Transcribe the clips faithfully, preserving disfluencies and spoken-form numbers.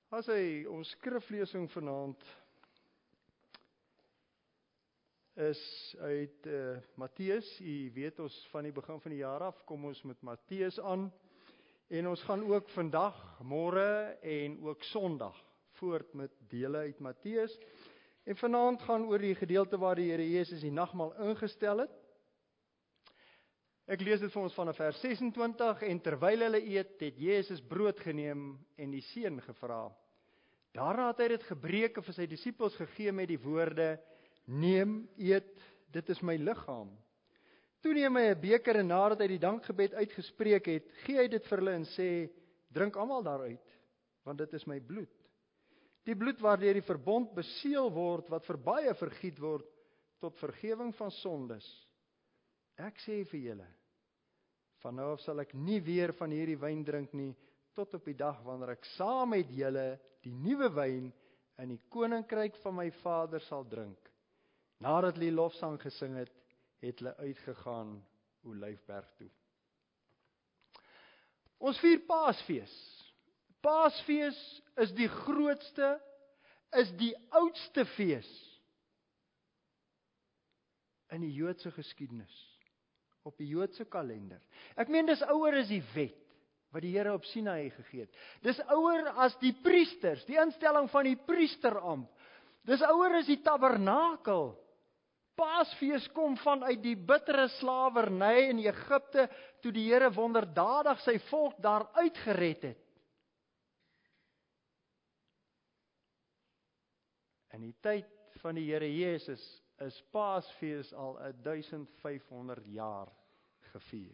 As hy ons skriflesing vanaand is uit uh, Matteus. U weet ons van die begin van die jaar af kom ons met Matteus aan en ons gaan ook vandag, môre en ook Sondag voort met dele uit Matteus. En vanaand gaan oor die gedeelte waar die Here Jesus die nagmaal ingestel het. Ek lees dit vir ons vanaf vers sesentwintig, en terwyl hulle eet, het Jesus brood geneem en die seën gevra. Daarna het hy dit gebreek en vir sy disippels gegee met die woorde: Neem, eet, dit is my liggaam. Toe neem hy 'n beker en nadat hy die dankgebed uitgespreek het, gee hy dit vir hulle en sê: Drink almal daaruit, want dit is my bloed. Die bloed waardeur die verbond beseël word, wat vir baie vergiet word tot vergifnis van sondes. Ek sê vir julle, van nou af sal ek nie weer van hierdie wyn drink nie, tot op die dag wanneer ek saam met julle die nuwe wyn in die koninkryk van my Vader sal drink. Nadat hulle lofsang gesing het, het hulle uitgegaan Olyfberg toe. Ons vier Paasfees. Paasfees is die grootste, is die oudste fees in die Joodse geskiedenis, op die Joodse kalender. Ek meen, dis ouer as die wet wat die Here op Sinaï gegee het. Dis ouer as die priesters, die instelling van die priesterambt. Dis ouer as die tabernakel. Paasfees kom vanuit die bittere slawerny in Egipte, toe die Here wonderdadig sy volk daar uitgered het. In die tyd van die Here Jesus is Paasfees al duisend vyfhonderd jaar gevier.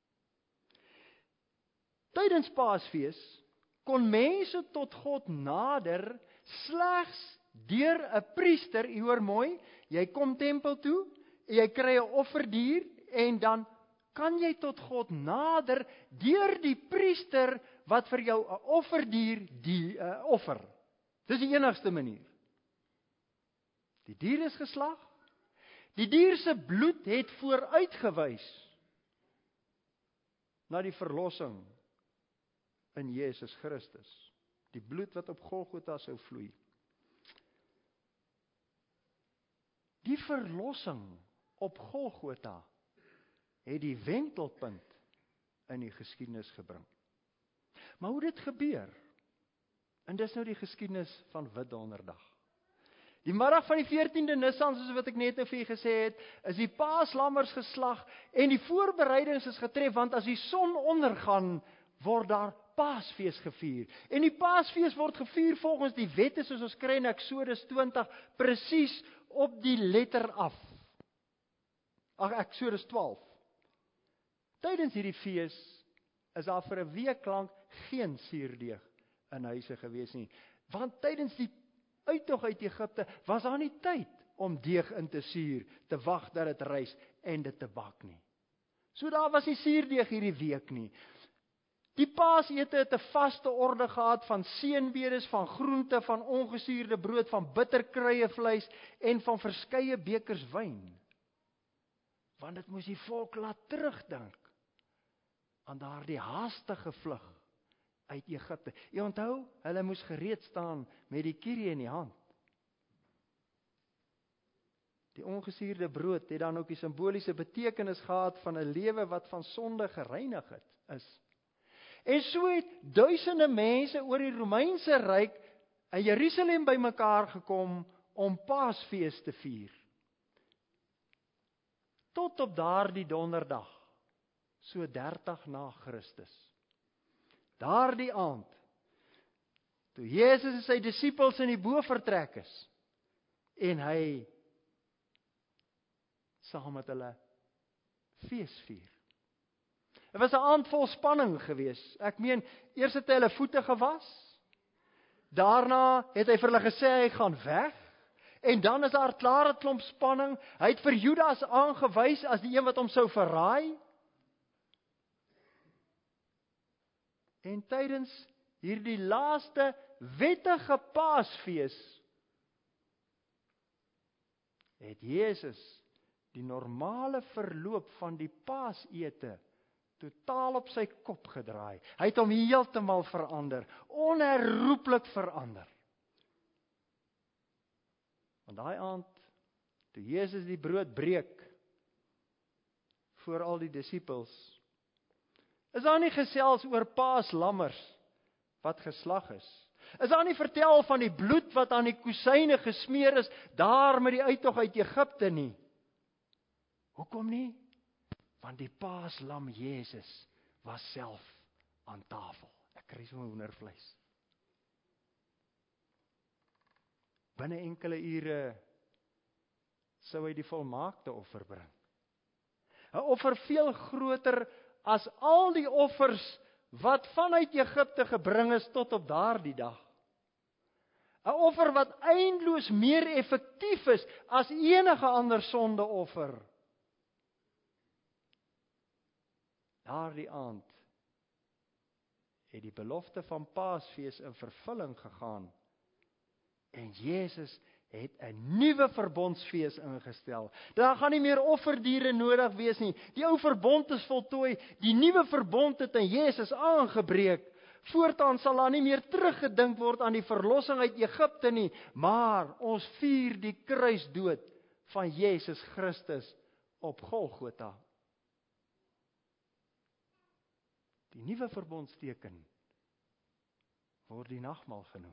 Tydens Paasfees kon mense tot God nader slegs deur 'n priester. U hoor mooi, jy kom tempel toe, jy kry 'n offerdier en dan kan jy tot God nader deur die priester wat vir jou 'n offerdier die uh, offer. Dis die enigste manier. Die dier is geslag. Die dier se bloed het vooruitgewys na die verlossing in Jesus Christus. Die bloed wat op Golgotha sou vloei. Die verlossing op Golgotha het die wentelpunt in die geskiedenis gebring. Maar hoe dit gebeur? En dis nou die geskiedenis van Wit Donderdag. Die middag van die veertiende Nisan, soos wat ek net nou vir u gesê het, is die paaslammers geslag en die voorbereidings is getref, want as die son ondergaan, word daar Paasfees gevier. En die Paasfees word gevier volgens die wette soos ons kry in Eksodus twintig, presies op die letter af. Ag, Eksodus twaalf. Tydens hierdie fees is daar vir 'n week lank geen suurdeeg in huise gewees nie, want tydens die uittog uit Egipte was daar nie tyd om deeg in te suur, te wag dat dit rys en dit te bak nie. So daar was nie suurdeeg hierdie week nie. Die Paasete het 'n vaste orde gehad van seënbedes, van groente, van ongesuurde brood, van bitterkruie vleis en van verskeie bekers wyn. Want dit moes die volk laat terugdink aan daardie haastige vlug uit Egipte. Jy onthou, hulle moes gereed staan met die kierie in die hand. Die ongesuurde brood het dan ook die simboliese betekenis gehad van 'n lewe wat van sonde gereinig het is. En so het duisende mense oor die Romeinse ryk in Jerusalem bymekaar gekom om Paasfees te vier. Tot op daardie donderdag, so dertig na Christus. Daardie aand, toe Jesus en sy disippels in die bo vertrek is, en hy saam met hulle fees vier. Dit was 'n aand vol spanning geweest. Ek meen, eers het hy hulle voete gewas, daarna het hy vir hulle gesê hy gaan weg, en dan is daar klare klomp spanning. Hy het vir Judas aangewys as die een wat hom sou verraai. En tydens hierdie laaste wettige Paasfees het Jesus die normale verloop van die Paasete totaal op sy kop gedraai. Hy het hom heeltemal verander, onherroepelik verander. Want daai aand, toe Jesus die brood breek, voor al die disippels, is daar nie gesels oor paaslammers, wat geslag is. Is daar nie vertel van die bloed wat aan die kusyne gesmeer is, daar met die uittog uit Egipte nie. Hoekom nie? Want die paaslam Jesus was self aan tafel. Ek kry so 'n hoendervleis. Binne enkele ure sou hy die volmaakte offer bring. 'n Offer veel groter as al die offers wat vanuit Egipte gebring is tot op daardie dag. 'n Offer wat eindeloos meer effektief is as enige ander sondeoffer. Daardie aand het die belofte van Paasfees in vervulling gegaan en Jesus het 'n nuwe verbondsfees ingestel. Daar gaan nie meer offerdiere nodig wees nie. Die ou verbond is voltooi. Die nuwe verbond het in Jesus aangebreek. Voortaan sal daar nie meer teruggedink word aan die verlossing uit Egipte nie, maar ons vier die kruisdood van Jesus Christus op Golgotha. Die nuwe verbondsteken word die nagmaal genoem.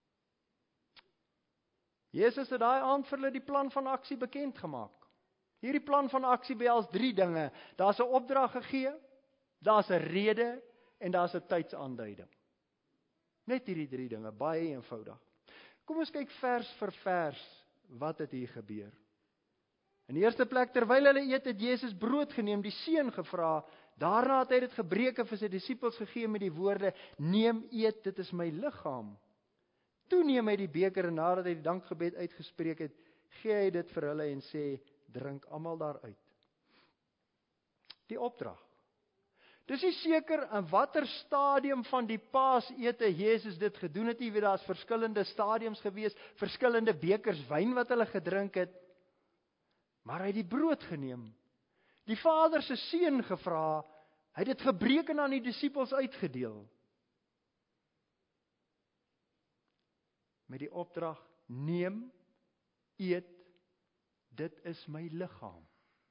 Jesus het daai aand vir hulle die plan van aksie bekend gemaak. Hierdie plan van aksie behels drie dinge. Daar's 'n opdrag gegee, daar's 'n rede en daar's 'n tydsaanduiding. Net hierdie drie dinge, baie eenvoudig. Kom ons kyk vers vir vers wat het hier gebeur. In die eerste plek, terwyl hulle eet, het Jesus brood geneem, die seun gevra. Daarna het hy dit gebreek en vir sy disippels gegee met die woorde: "Neem, eet, dit is my liggaam." Toe neem hy die beker en nadat hy die dankgebed uitgespreek het, gee hy dit vir hulle en sê: "Drink almal daaruit." Die opdrag. Dis nie seker in watter stadium van die Paasete Jesus dit gedoen het nie, weet daar's verskillende stadiums gewees, verskillende bekers wyn wat hulle gedrink het. Maar hy het die brood geneem. Die Vader se seun gevra, hy het dit gebreek en aan die disippels uitgedeel. Met die opdrag: neem, eet, dit is my liggaam.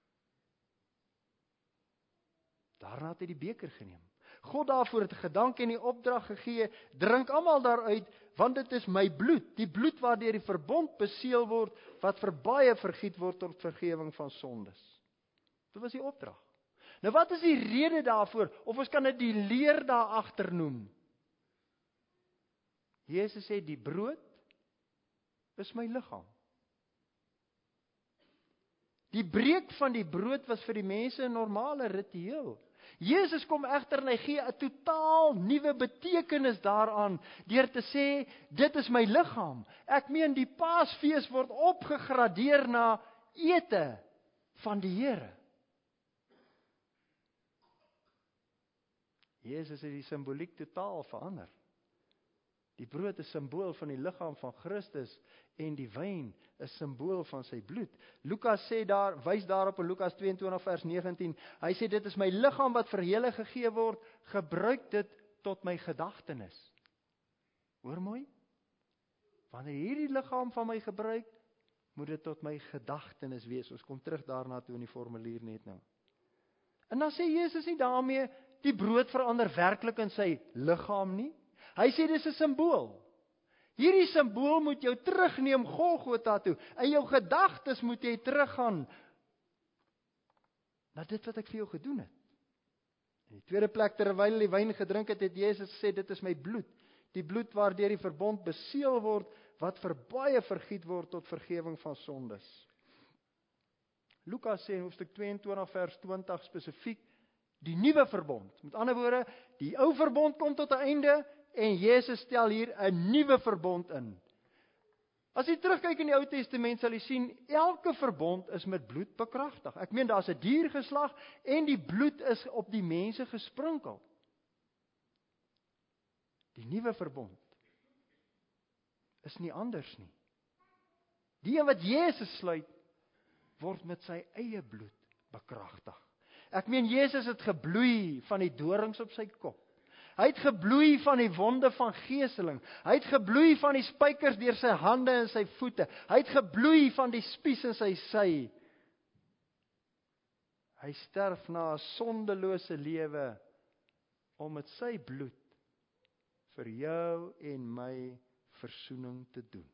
Daarna het hy die beker geneem. God daarvoor het gedank en die opdrag gegee: drink almal daaruit, want dit is my bloed, die bloed waardeur die verbond beseël word, wat vir baie vergiet word tot vergifnis van sondes. Dit was die opdrag. Nou wat is die rede daarvoor? Of ons kan dit die leer daar agter noem. Jesus sê die brood is my liggaam. Die breek van die brood was vir die mense 'n normale ritueel. Jesus kom egter en hy gee 'n totaal nuwe betekenis daaraan deur te sê dit is my liggaam. Ek meen die Paasfees word opgegradeer na ete van die Here. Jesus het die simboliek totaal verander. Die brood is simbool van die liggaam van Christus en die wyn is simbool van sy bloed. Lukas sê daar, wys daarop in Lukas tweeëntwintig vers negentien, hy sê dit is my liggaam wat vir julle gegee word, gebruik dit tot my gedagtenis. Hoor mooi? Wanneer hierdie liggaam van my gebruik, moet dit tot my gedagtenis wees. Ons kom terug daarna toe in die formulier net nou. En dan sê Jesus nie daarmee die brood verander werklik in sy liggaam nie. Hy sê dis 'n simbool. Hierdie simbool moet jou terugneem Golgotha toe. In jou gedagtes moet jy teruggaan na dit wat ek vir jou gedoen het. In die tweede plek, terwyl hy die wyn gedrink het, het Jesus gesê dit is my bloed. Die bloed waardeur die verbond beseël word, wat vir baie vergiet word tot vergifnis van sondes. Lukas sê in hoofstuk tweeëntwintig vers twintig spesifiek die nuwe verbond. Met ander woorde, die ou verbond kom tot 'n einde en Jesus stel hier 'n nuwe verbond in. As jy terugkyk in die Ou Testament sal jy sien elke verbond is met bloed bekragtig. Ek meen daar's 'n dier geslag en die bloed is op die mense gesprinkel. Die nuwe verbond is nie anders nie. Die een wat Jesus sluit word met sy eie bloed bekragtig. Ek meen Jesus het gebloei van die dorings op sy kop. Hy het gebloei van die wonde van geeseling. Hy het gebloei van die spykers deur sy hande en sy voete. Hy het gebloei van die spies in sy sy. Hy sterf na 'n sondelose lewe om met sy bloed vir jou en my versoening te doen.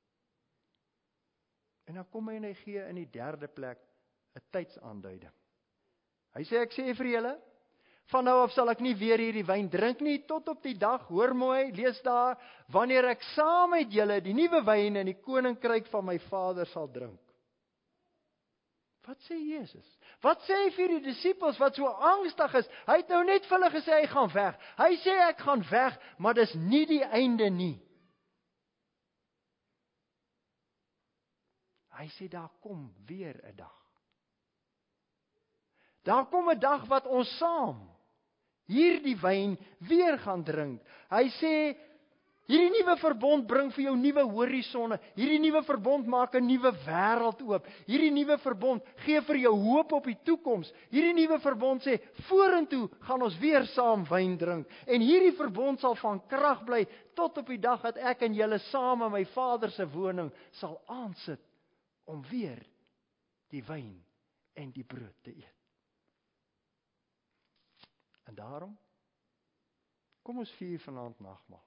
En dan kom hy en hy gee in die derde plek 'n tydsaanduiding. Hy sê, ek sê vir julle, van nou af sal ek nie weer hierdie wyn drink nie, tot op die dag, hoor mooi, lees daar, wanneer ek saam met julle die nuwe wyn in die koninkryk van my Vader sal drink. Wat sê Jesus? Wat sê hy vir die disippels wat so angstig is? Hy het nou net vir hulle gesê hy gaan weg. Hy sê ek gaan weg, maar dis nie die einde nie. Hy sê daar kom weer 'n dag. Daar kom 'n dag wat ons saam hierdie wyn weer gaan drink. Hy sê, hierdie nuwe verbond bring vir jou nuwe horisonne. Hierdie nuwe verbond maak 'n nuwe wêreld oop. Hierdie nuwe verbond gee vir jou hoop op die toekoms. Hierdie nuwe verbond sê, vorentoe gaan ons weer saam wyn drink. En hierdie verbond sal van krag bly tot op die dag dat ek en julle saam in my Vader se woning sal aansit om weer die wyn en die brood te eet. En daarom, kom ons vier vanaand nagmaal.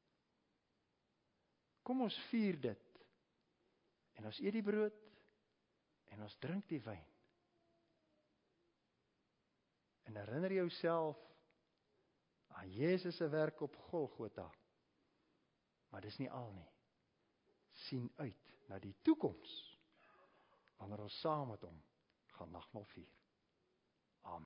Kom ons vier dit. En ons eet die brood en ons drink die wyn. En herinner jouself aan Jesus se werk op Golgotha. Maar dis nie al nie. Sien uit na die toekoms wanneer ons saam met hom gaan nagmaal vier.